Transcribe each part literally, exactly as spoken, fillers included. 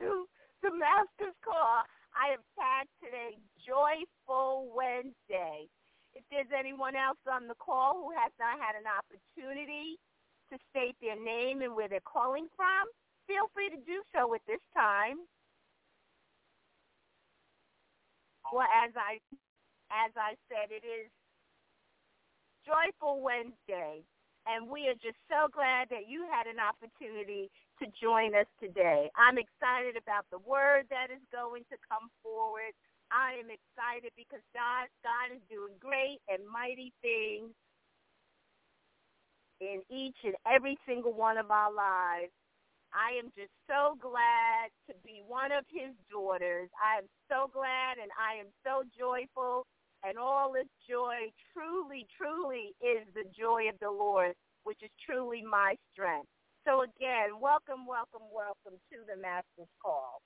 to the Master's Call. I have tagged today Joyful Wednesday. If there's anyone else on the call who has not had an opportunity to state their name and where they're calling from, feel free to do so at this time. Well, as I as I said, it is Joyful Wednesday, and we are just so glad that you had an opportunity to join us today. I'm excited about the word that is going to come forward. I am excited because God, God is doing great and mighty things in each and every single one of our lives. I am just so glad to be one of his daughters. I am so glad and I am so joyful, and all this joy truly, truly is the joy of the Lord, which is truly my strength. So again, welcome, welcome, welcome to the Master's Call.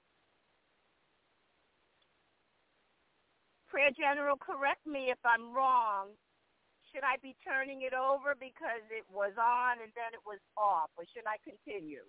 Prayer General, correct me if I'm wrong. Should I be turning it over because it was on and then it was off, or should I continue?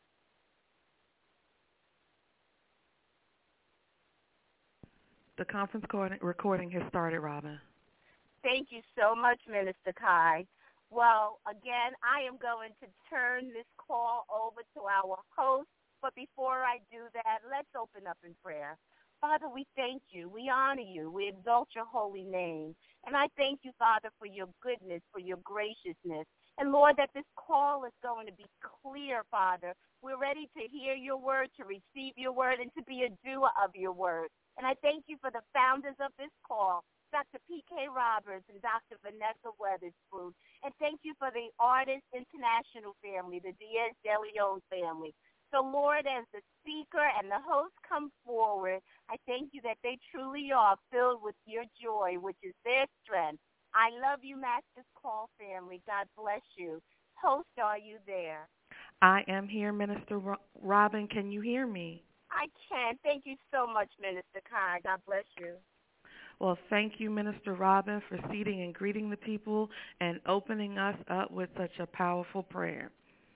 The conference recording has started, Robin. Thank you so much, Minister Kai. Well, again, I am going to turn this call over to our host, but before I do that, let's open up in prayer. Father, we thank you. We honor you. We exalt your holy name. And I thank you, Father, for your goodness, for your graciousness. And, Lord, that this call is going to be clear, Father. We're ready to hear your word, to receive your word, and to be a doer of your word. And I thank you for the founders of this call, Doctor P K Roberts and Doctor Vanessa Weatherspoon. And thank you for the Artists International family, the Diaz de Leon family. So, Lord, as the speaker and the host come forward, I thank you that they truly are filled with your joy, which is their strength. I love you, Master's Call family. God bless you. Host, are you there? I am here, Minister Robin. Can you hear me? I can. Thank you so much, Minister Kai. God bless you. Well, thank you, Minister Robin, for seating and greeting the people and opening us up with such a powerful prayer.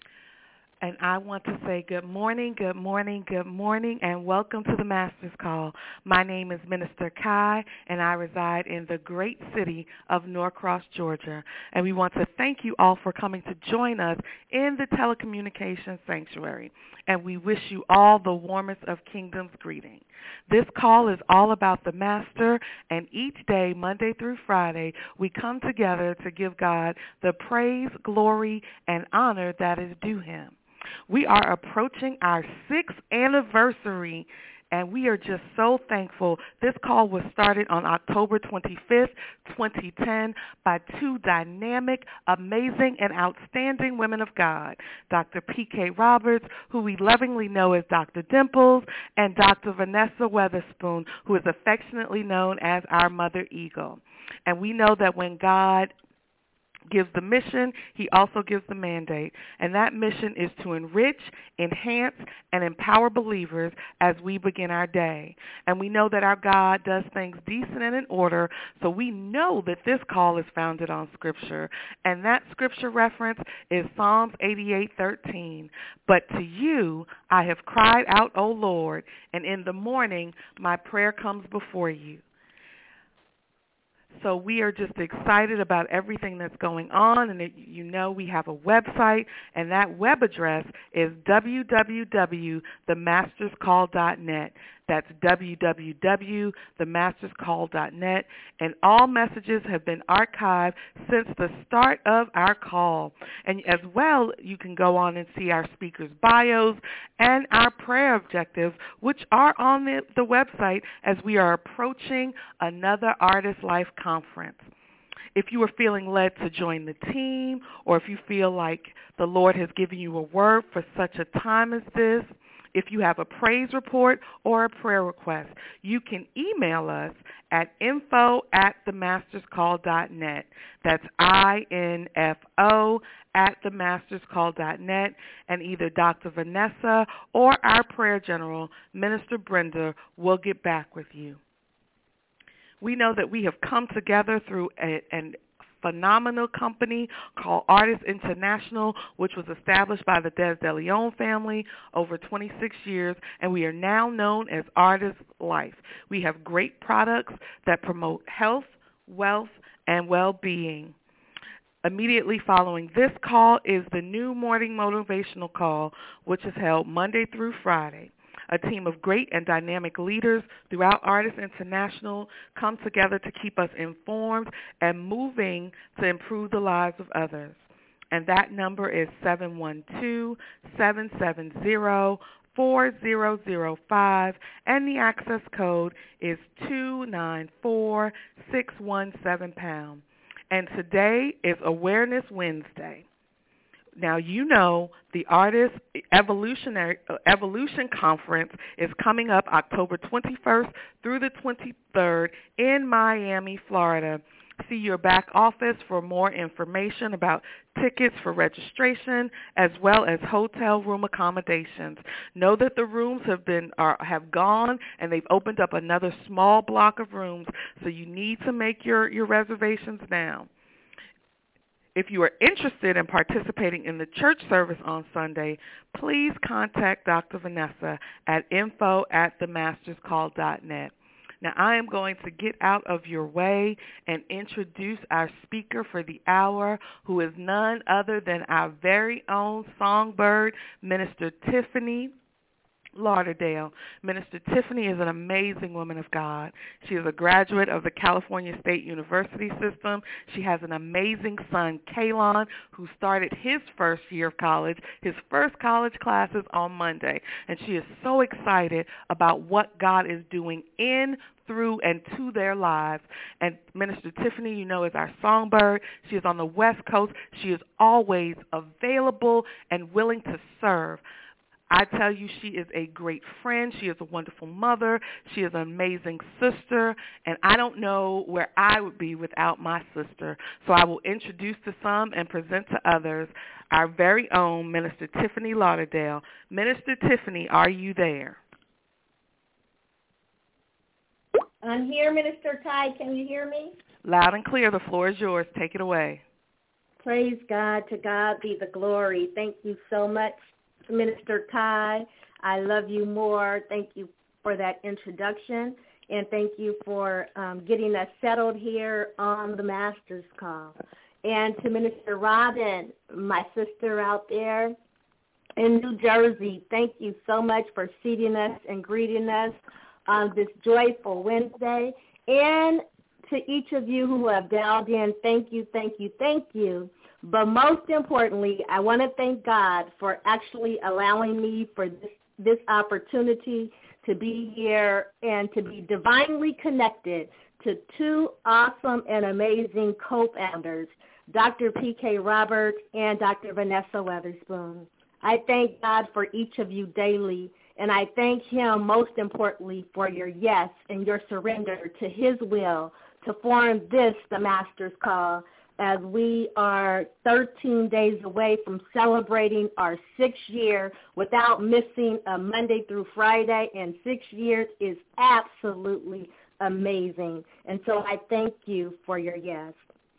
And I want to say good morning, good morning, good morning, and welcome to the Master's Call. My name is Minister Kai, and I reside in the great city of Norcross, Georgia. And we want to thank you all for coming to join us in the telecommunications sanctuary. And we wish you all the warmest of kingdom's greeting. This call is all about the Master, and each day, Monday through Friday, we come together to give God the praise, glory, and honor that is due him. We are approaching our sixth anniversary, and we are just so thankful. This call was started on October twenty-fifth, twenty ten, by two dynamic, amazing, and outstanding women of God, Doctor P K Roberts, who we lovingly know as Doctor Dimples, and Doctor Vanessa Weatherspoon, who is affectionately known as our Mother Eagle. And we know that when God gives the mission, he also gives the mandate. And that mission is to enrich, enhance, and empower believers as we begin our day. And we know that our God does things decent and in order, so we know that this call is founded on Scripture. And that Scripture reference is Psalms eighty-eight thirteen. But to you I have cried out, O Lord, and in the morning my prayer comes before you. So we are just excited about everything that's going on, and it, you know we have a website, and that web address is w w w dot the masters call dot net. That's w w w dot the masters call dot net, and all messages have been archived since the start of our call. And as well, you can go on and see our speakers' bios and our prayer objectives, which are on the, the website as we are approaching another Artist Life Conference. If you are feeling led to join the team, or if you feel like the Lord has given you a word for such a time as this, if you have a praise report or a prayer request, you can email us at info at the masters call dot net. That's I N F O at the masters call dot net, and either Doctor Vanessa or our prayer general, Minister Brenda, will get back with you. We know that we have come together through a, an phenomenal company called Artists International, which was established by the Des De Leon family over twenty-six years, and we are now known as Artist Life. We have great products that promote health, wealth, and well-being. Immediately following this call is the new morning motivational call, which is held Monday through Friday. A team of great and dynamic leaders throughout Artists International come together to keep us informed and moving to improve the lives of others. And that number is seven one two, seven seven zero, four zero zero five, and the access code is two nine four, six one seven pound. And today is Awareness Wednesday. Now, you know the Artist Evolutionary uh, Evolution Conference is coming up October twenty-first through the twenty-third in Miami, Florida. See your back office for more information about tickets for registration as well as hotel room accommodations. Know that the rooms have been are, have gone and they've opened up another small block of rooms, so you need to make your, your reservations now. If you are interested in participating in the church service on Sunday, please contact Doctor Vanessa at info at the masters call dot net. Now, I am going to get out of your way and introduce our speaker for the hour, who is none other than our very own songbird, Minister Tiffany Lauderdale. Minister Tiffany is an amazing woman of God. She is a graduate of the California State University system. She has an amazing son, Kalon, who started his first year of college, his first college classes on Monday. And she is so excited about what God is doing in, through, and to their lives. And Minister Tiffany, you know, is our songbird. She is on the West Coast. She is always available and willing to serve. I tell you, she is a great friend. She is a wonderful mother. She is an amazing sister, and I don't know where I would be without my sister. So I will introduce to some and present to others our very own Minister Tiffany Lauderdale. Minister Tiffany, are you there? I'm here, Minister Ty. Can you hear me? Loud and clear. The floor is yours. Take it away. Praise God. To God be the glory. Thank you so much, Minister Ty. I love you more. Thank you for that introduction, and thank you for um, getting us settled here on the Master's Call. And to Minister Robin, my sister out there in New Jersey, thank you so much for seating us and greeting us on this joyful Wednesday. And to each of you who have dialed in, thank you, thank you, thank you. But most importantly, I want to thank God for actually allowing me for this, this opportunity to be here and to be divinely connected to two awesome and amazing co-founders, Doctor P K Roberts and Doctor Vanessa Weatherspoon. I thank God for each of you daily, and I thank him most importantly for your yes and your surrender to his will to form this, the Master's Call, as we are thirteen days away from celebrating our sixth year without missing a Monday through Friday, and six years is absolutely amazing. And so I thank you for your yes.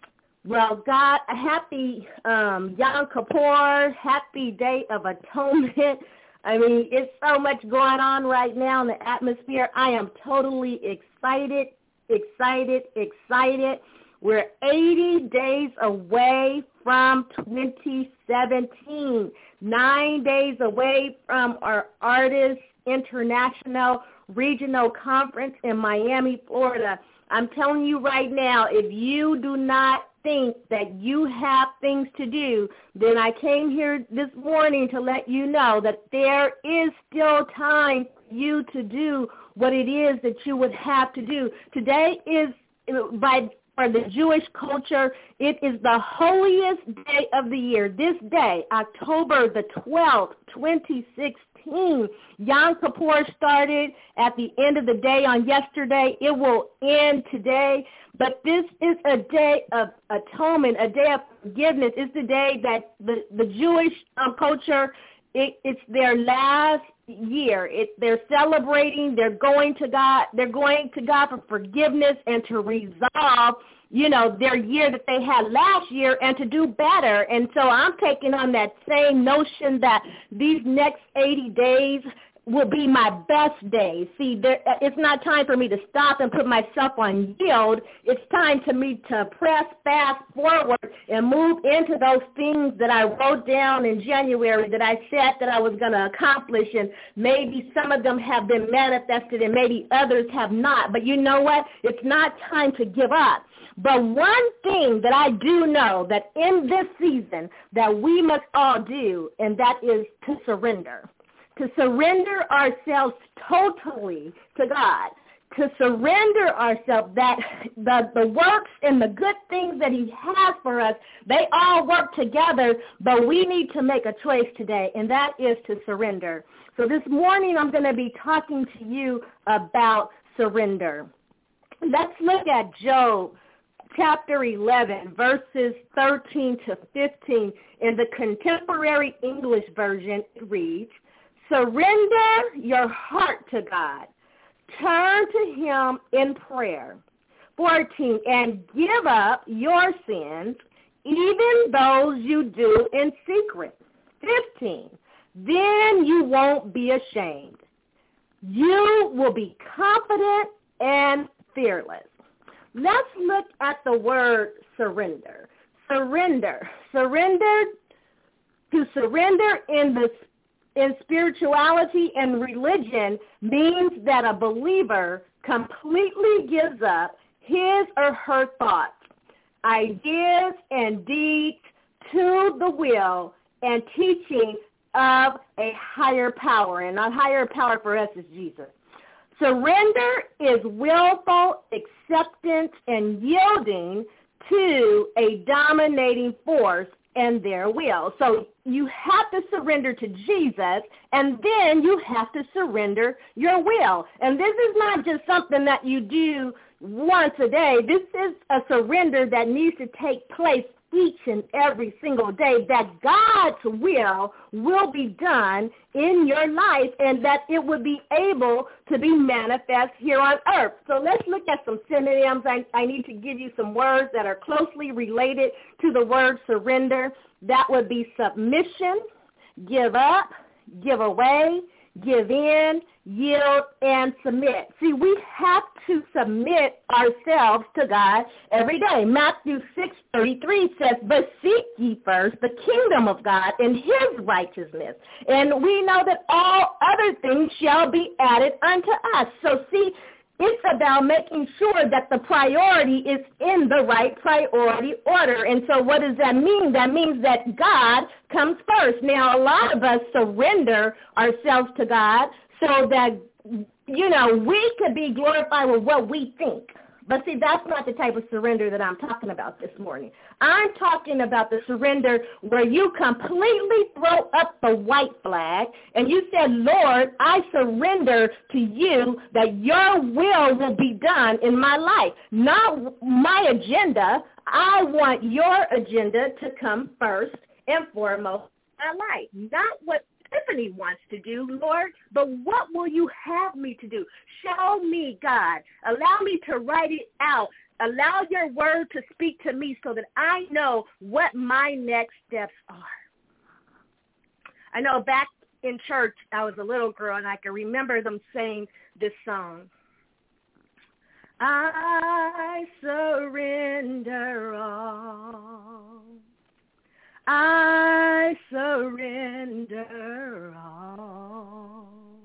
Well, God, a happy um, Yom Kippur, happy Day of Atonement. I mean, it's so much going on right now in the atmosphere. I am totally excited, excited, excited. We're eighty days away from twenty seventeen, nine days away from our Artists International Regional Conference in Miami, Florida. I'm telling you right now, if you do not think that you have things to do, then I came here this morning to let you know that there is still time for you to do what it is that you would have to do. Today is, by for the Jewish culture, it is the holiest day of the year. This day, October the twelfth, twenty sixteen, Yom Kippur started at the end of the day on yesterday. It will end today. But this is a day of atonement, a day of forgiveness. It's the day that the, the Jewish um, culture, it, it's their last year. It, they're celebrating. They're going to God. They're going to God for forgiveness and to resolve you know, their year that they had last year and to do better. And so I'm taking on that same notion that these next eighty days will be my best days. See, there, it's not time for me to stop and put myself on yield. It's time to me to press fast forward and move into those things that I wrote down in January that I said that I was going to accomplish, and maybe some of them have been manifested and maybe others have not. But you know what? It's not time to give up. But one thing that I do know that in this season that we must all do, and that is to surrender. To surrender ourselves totally to God, to surrender ourselves, that the, the works and the good things that he has for us, they all work together, but we need to make a choice today, and that is to surrender. So this morning I'm going to be talking to you about surrender. Let's look at Job chapter eleven, verses thirteen to fifteen. In the Contemporary English Version, it reads, "Surrender your heart to God. Turn to him in prayer." fourteen, "And give up your sins, even those you do in secret." fifteen, "Then you won't be ashamed. You will be confident and fearless." Let's look at the word surrender. Surrender. Surrender, to surrender in the in spirituality and religion means that a believer completely gives up his or her thoughts, ideas, and deeds to the will and teaching of a higher power. And a higher power for us is Jesus. Surrender is willful acceptance and yielding to a dominating force and their will. So you have to surrender to Jesus, and then you have to surrender your will. And this is not just something that you do once a day. This is a surrender that needs to take place each and every single day, that God's will will be done in your life and that it would be able to be manifest here on earth. So let's look at some synonyms. I, I need to give you some words that are closely related to the word surrender. That would be submission, give up, give away, give in, yield, and submit. See, we have to submit ourselves to God every day. Matthew six thirty-three says, "But seek ye first the kingdom of God and his righteousness, and we know that all other things shall be added unto us." So see, it's about making sure that the priority is in the right priority order. And so what does that mean? That means that God comes first. Now, a lot of us surrender ourselves to God so that, you know, we could be glorified with what we think. But see, that's not the type of surrender that I'm talking about this morning. I'm talking about the surrender where you completely throw up the white flag and you said, "Lord, I surrender to you that your will will be done in my life. Not my agenda. I want your agenda to come first and foremost in my life. Not what Tiffany wants to do, Lord, but what will you have me to do? Show me, God. Allow me to write it out. Allow your word to speak to me so that I know what my next steps are." I know back in church, I was a little girl, and I can remember them saying this song. "I surrender all. I surrender all,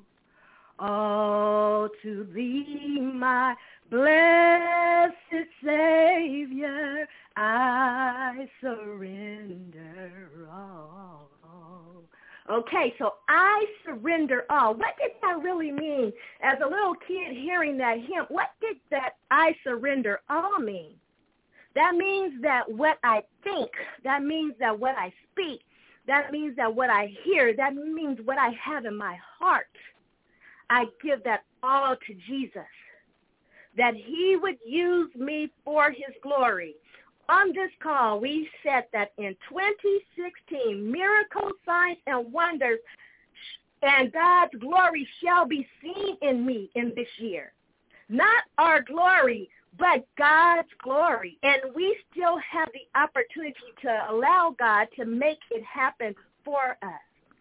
all to thee, my blessed Savior. I surrender all." Okay, so I surrender all. What did that really mean? As a little kid hearing that hymn, what did that I surrender all mean? That means that what I think, that means that what I speak, that means that what I hear, that means what I have in my heart, I give that all to Jesus, that he would use me for his glory. On this call, we said that in twenty sixteen, miracles, signs, and wonders and God's glory shall be seen in me in this year. Not our glory, but God's glory. And we still have the opportunity to allow God to make it happen for us.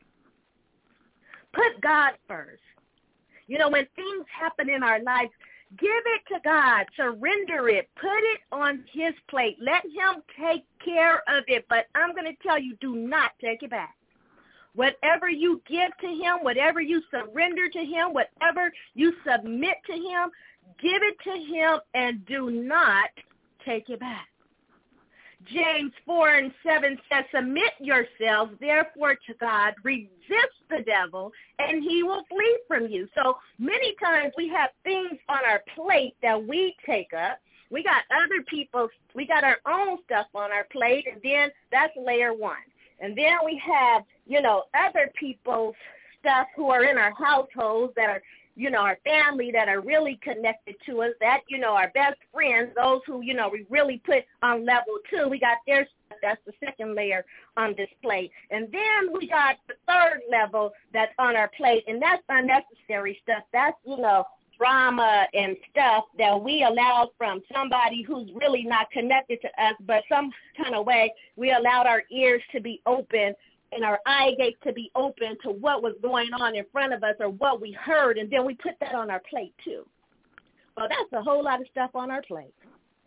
Put God first. You know, when things happen in our lives, give it to God. Surrender it. Put it on his plate. Let him take care of it. But I'm going to tell you, do not take it back. Whatever you give to him, whatever you surrender to him, whatever you submit to him, give it to him and do not take it back. James four and seven says, submit yourselves, therefore, to God. Resist the devil, and he will flee from you. So many times we have things on our plate that we take up. We got other people's, we got our own stuff on our plate, and then that's layer one. And then we have, you know, other people's stuff who are in our households that are, you know, our family that are really connected to us, that, you know, our best friends, those who, you know, we really put on level two. We got their stuff. That's the second layer on this plate. And then we got the third level that's on our plate, and that's unnecessary stuff. That's, you know, drama and stuff that we allowed from somebody who's really not connected to us, but some kind of way we allowed our ears to be open and our eye gates to be open to what was going on in front of us or what we heard, and then we put that on our plate too. Well, that's a whole lot of stuff on our plate.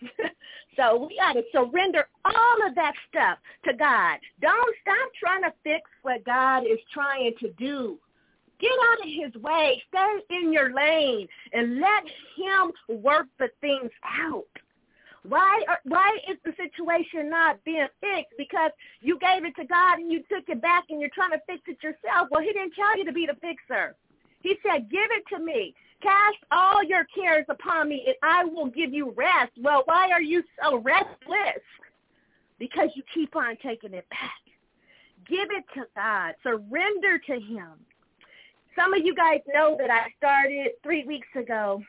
So we got to surrender all of that stuff to God. Don't stop trying to fix what God is trying to do. Get out of his way. Stay in your lane and let him work the things out. Why are, why is the situation not being fixed? Because you gave it to God and you took it back and you're trying to fix it yourself. Well, he didn't tell you to be the fixer. He said, give it to me. Cast all your cares upon me and I will give you rest. Well, why are you so restless? Because you keep on taking it back. Give it to God. Surrender to him. Some of you guys know that I started three weeks ago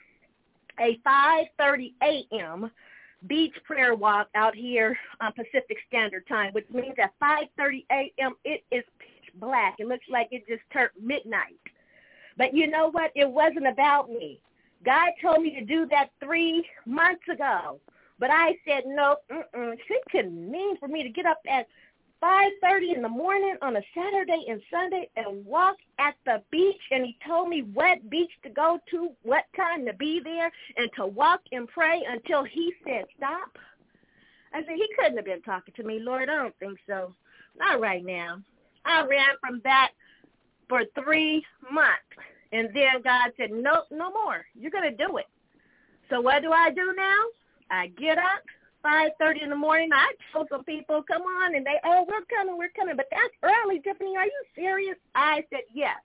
a five thirty a.m. beach prayer walk out here on Pacific Standard Time, which means at five thirty a.m. it is pitch black. It looks like it just turned midnight. But you know what? It wasn't about me. God told me to do that three months ago. But I said, no, mm-mm. It couldn't mean for me to get up at five thirty in the morning on a Saturday and Sunday and walk at the beach. And he told me what beach to go to, what time to be there, and to walk and pray until he said stop. I said, he couldn't have been talking to me, Lord. I don't think so. Not right now. I ran from that for three months. And then God said, no, no more. You're going to do it. So what do I do now? I get up. five thirty in the morning, I told some people, come on, and they, oh, we're coming, we're coming. But that's early, Tiffany. Are you serious? I said, yes.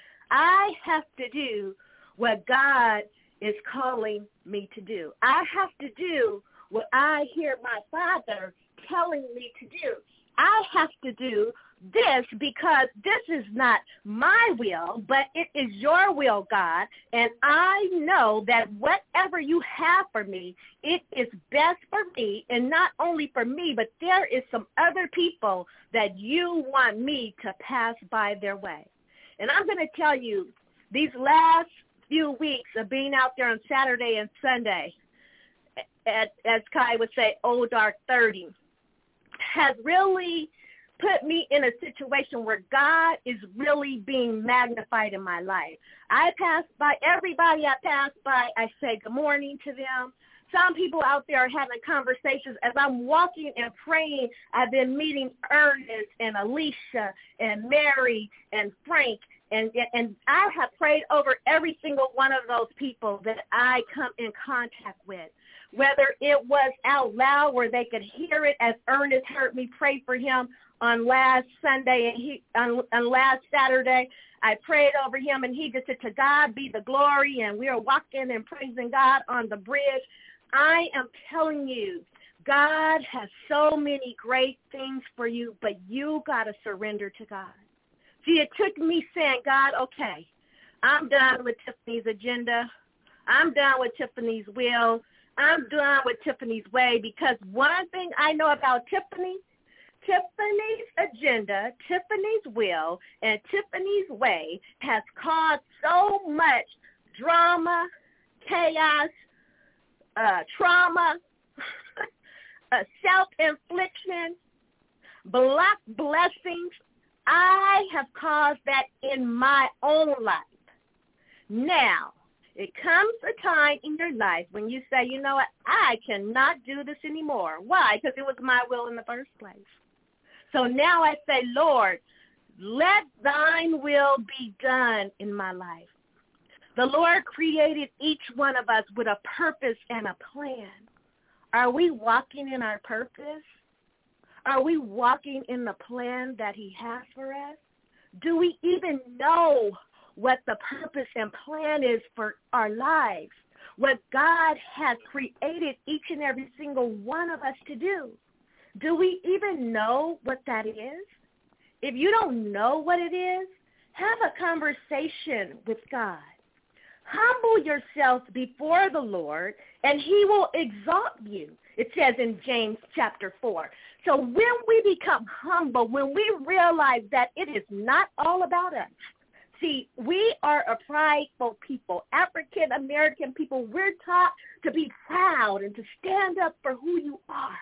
I have to do what God is calling me to do. I have to do what I hear my Father telling me to do. I have to do this because this is not my will, but it is your will, God. And I know that whatever you have for me, it is best for me, and not only for me, but there is some other people that you want me to pass by their way. And I'm going to tell you, these last few weeks of being out there on Saturday and Sunday, at, as Kai would say, old dark thirty, has really put me in a situation where God is really being magnified in my life. I pass by everybody I pass by. I say good morning to them. Some people out there are having conversations. As I'm walking and praying, I've been meeting Ernest and Alicia and Mary and Frank, and and I have prayed over every single one of those people that I come in contact with. Whether it was out loud where they could hear it, as Ernest heard me pray for him on last Sunday and he on, on last Saturday, I prayed over him and he just said, to God be the glory, and we are walking and praising God on the bridge. I am telling you, God has so many great things for you, but you got to surrender to God. See, it took me saying, God, okay, I'm done with Tiffany's agenda. I'm done with Tiffany's will. I'm done with Tiffany's way, because one thing I know about Tiffany, Tiffany's agenda, Tiffany's will, and Tiffany's way has caused so much drama, chaos, uh, trauma, uh, self-infliction, block blessings. I have caused that in my own life. Now, it comes a time in your life when you say, you know what, I cannot do this anymore. Why? Because it was my will in the first place. So now I say, Lord, let thine will be done in my life. The Lord created each one of us with a purpose and a plan. Are we walking in our purpose? Are we walking in the plan that he has for us? Do we even know what the purpose and plan is for our lives? What God has created each and every single one of us to do? Do we even know what that is? If you don't know what it is, have a conversation with God. Humble yourself before the Lord, and he will exalt you. It says in James chapter four. So when we become humble, when we realize that it is not all about us. See, we are a prideful people, African-American people. We're taught to be proud and to stand up for who you are,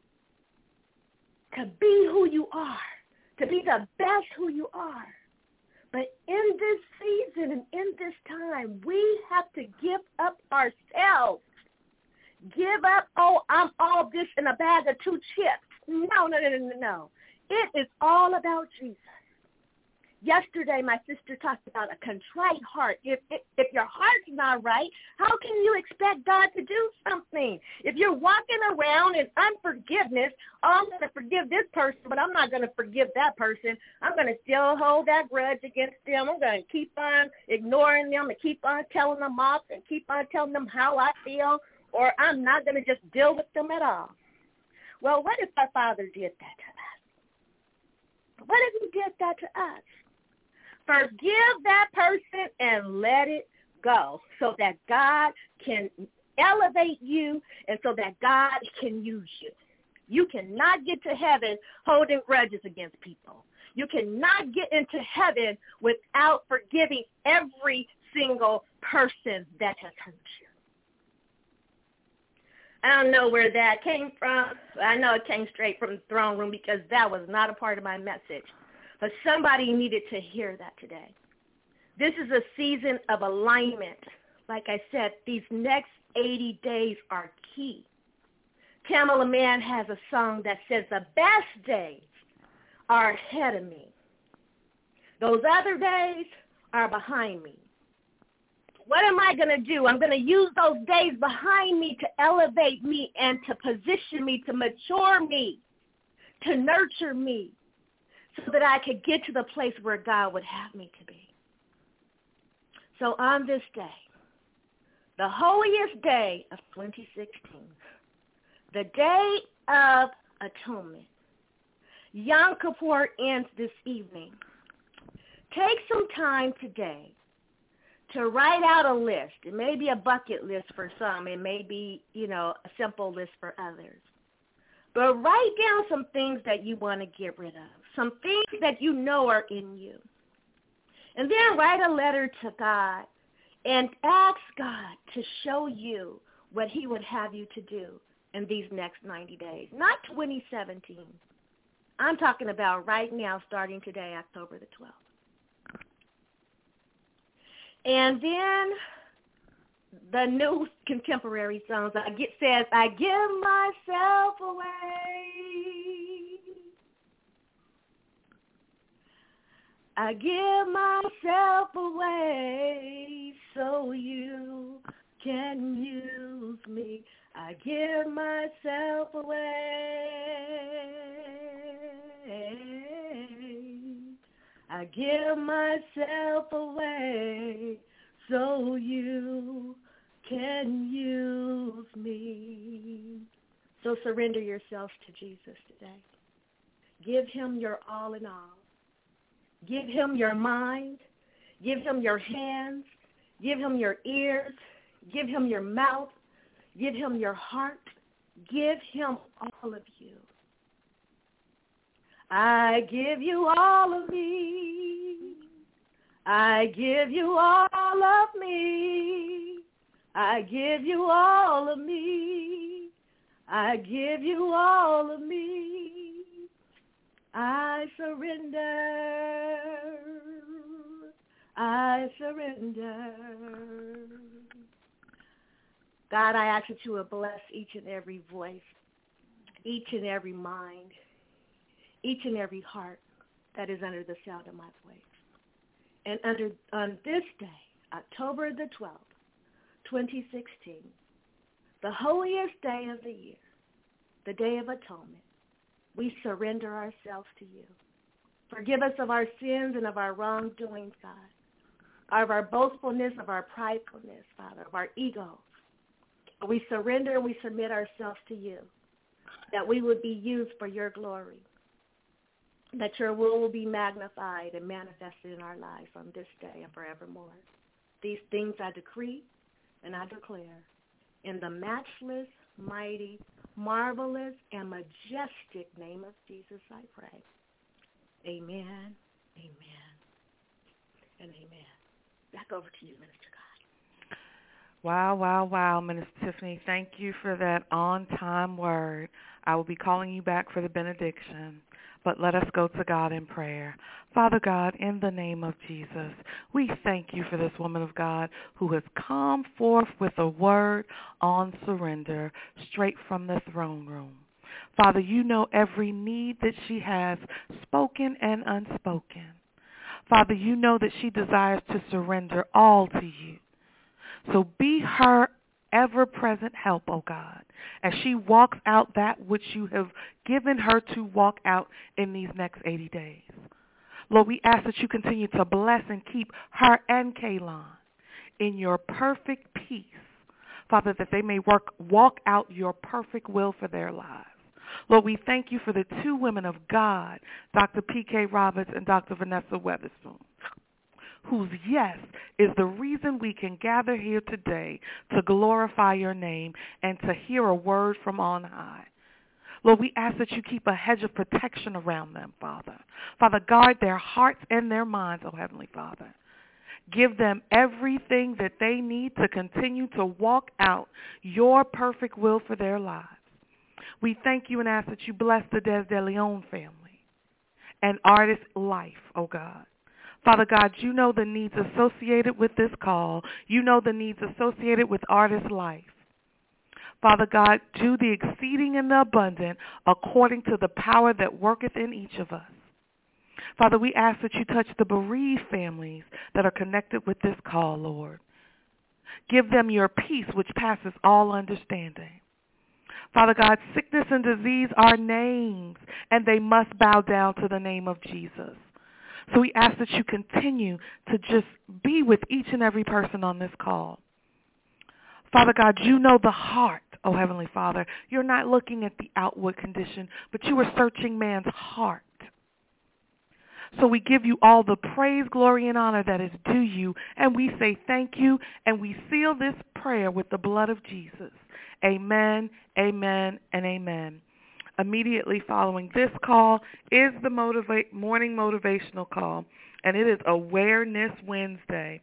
to be who you are, to be the best who you are. But in this season and in this time, we have to give up ourselves. Give up, oh, I'm all this in a bag of two chips. No, no, no, no, no, no. It is all about Jesus. Yesterday, my sister talked about a contrite heart. If, if if your heart's not right, how can you expect God to do something? If you're walking around in unforgiveness, oh, I'm going to forgive this person, but I'm not going to forgive that person. I'm going to still hold that grudge against them. I'm going to keep on ignoring them and keep on telling them off and keep on telling them how I feel, or I'm not going to just deal with them at all. Well, what if our Father did that to us? What if he did that to us? Forgive that person and let it go so that God can elevate you and so that God can use you. You cannot get to heaven holding grudges against people. You cannot get into heaven without forgiving every single person that has hurt you. I don't know where that came from. I know it came straight from the throne room because that was not a part of my message. But somebody needed to hear that today. This is a season of alignment. Like I said, these next eighty days are key. Tamala Mann has a song that says, the best days are ahead of me. Those other days are behind me. What am I going to do? I'm going to use those days behind me to elevate me and to position me, to mature me, to nurture me, so that I could get to the place where God would have me to be. So on this day, the holiest day of twenty sixteen, the Day of Atonement, Yom Kippur ends this evening. Take some time today to write out a list. It may be a bucket list for some. It may be, you know, a simple list for others. But write down some things that you want to get rid of, some things that you know are in you. And then write a letter to God and ask God to show you what he would have you to do in these next ninety days, not twenty seventeen. I'm talking about right now, starting today, October the twelfth. And then the new contemporary songs I get says, I give myself away. I give myself away so you can use me. I give myself away. I give myself away so you can use me. So surrender yourself to Jesus today. Give him your all in all. Give him your mind. Give him your hands. Give him your ears. Give him your mouth. Give him your heart. Give him all of you. I give you all of me. I give you all of me. I give you all of me. I give you all of me. I surrender. I surrender. God, I ask that you would bless each and every voice, each and every mind, each and every heart that is under the sound of my voice. And under on this day, October the twelfth, twenty sixteen, the holiest day of the year, the Day of Atonement, we surrender ourselves to you. Forgive us of our sins and of our wrongdoings, God, of our boastfulness, of our pridefulness, Father, of our ego. We surrender and we submit ourselves to you, that we would be used for your glory, that your will will be magnified and manifested in our lives on this day and forevermore. These things I decree and I declare in the matchless, mighty, marvelous, and majestic name of Jesus I pray. Amen, amen, and amen. Back over to you, Minister God. Wow, wow, wow, Minister Tiffany. Thank you for that on-time word. I will be calling you back for the benediction, but let us go to God in prayer. Father God, in the name of Jesus, we thank you for this woman of God who has come forth with a word on surrender straight from the throne room. Father, you know every need that she has, spoken and unspoken. Father, you know that she desires to surrender all to you. So be her ever-present help, oh God, as she walks out that which you have given her to walk out in these next eighty days. Lord, we ask that you continue to bless and keep her and Kaylon in your perfect peace, Father, that they may work, walk out your perfect will for their lives. Lord, we thank you for the two women of God, Doctor P K Roberts and Doctor Vanessa Weatherspoon, whose yes is the reason we can gather here today to glorify your name and to hear a word from on high. Lord, we ask that you keep a hedge of protection around them, Father. Father, guard their hearts and their minds, oh Heavenly Father. Give them everything that they need to continue to walk out your perfect will for their lives. We thank you and ask that you bless the Des De Leon family and Artist Life, oh God. Father God, you know the needs associated with this call. You know the needs associated with Artist Life. Father God, do the exceeding and the abundant according to the power that worketh in each of us. Father, we ask that you touch the bereaved families that are connected with this call, Lord. Give them your peace which passes all understanding. Father God, sickness and disease are names, and they must bow down to the name of Jesus. So we ask that you continue to just be with each and every person on this call. Father God, you know the heart, oh Heavenly Father. You're not looking at the outward condition, but you are searching man's heart. So we give you all the praise, glory, and honor that is due you, and we say thank you, and we seal this prayer with the blood of Jesus. Amen, amen, and amen. Immediately following this call is the motivate, morning motivational call, and it is Awareness Wednesday.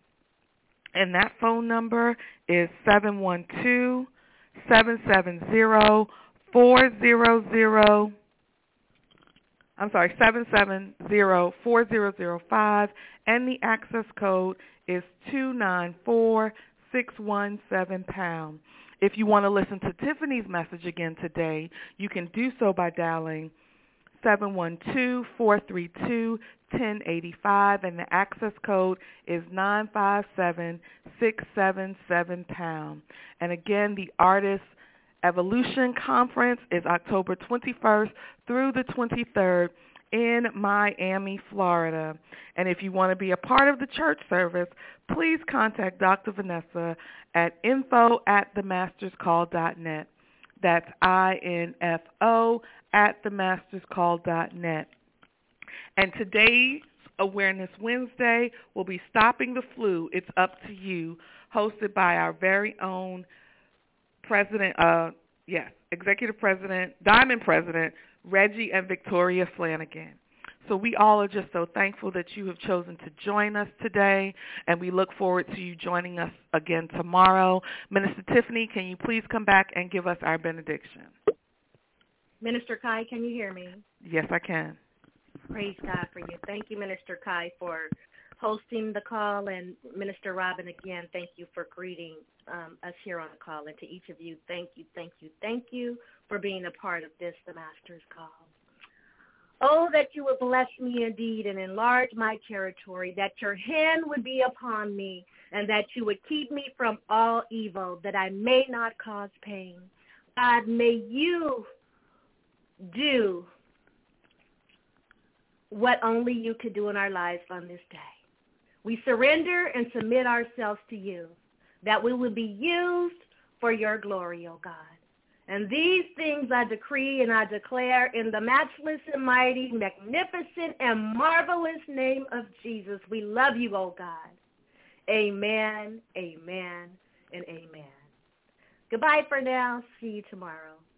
And that phone number is seven one two, seven seven zero, four zero zero. I'm sorry, seven seven zero, four zero zero five, and the access code is two nine four, six one seven pound. If you want to listen to Tiffany's message again today, you can do so by dialing seven one two, four three two, one zero eight five, and the access code is nine five seven, six seven seven pound. And again, the Artist Evolution Conference is October twenty-first through the twenty-third in Miami, Florida. And if you want to be a part of the church service, please contact Doctor Vanessa at info at the masters call dot net. That's I N F O at the masters call dot net. And today's Awareness Wednesday will be Stopping the Flu, It's Up to You, hosted by our very own President, uh, yes, Executive President, Diamond President, Reggie and Victoria Flanagan. So we all are just so thankful that you have chosen to join us today, and we look forward to you joining us again tomorrow. Minister Tiffany, can you please come back and give us our benediction? Minister Kai, can you hear me? Yes, I can. Praise God for you. Thank you, Minister Kai, for hosting the call, and Minister Robin, again, thank you for greeting um, us here on the call, and to each of you, thank you, thank you, thank you for being a part of this, the Master's Call. Oh, that you would bless me indeed and enlarge my territory, that your hand would be upon me, and that you would keep me from all evil, that I may not cause pain. God, may you do what only you could do in our lives on this day. We surrender and submit ourselves to you, that we will be used for your glory, oh God. And these things I decree and I declare in the matchless and mighty, magnificent and marvelous name of Jesus. We love you, oh God. Amen, amen, and amen. Goodbye for now. See you tomorrow.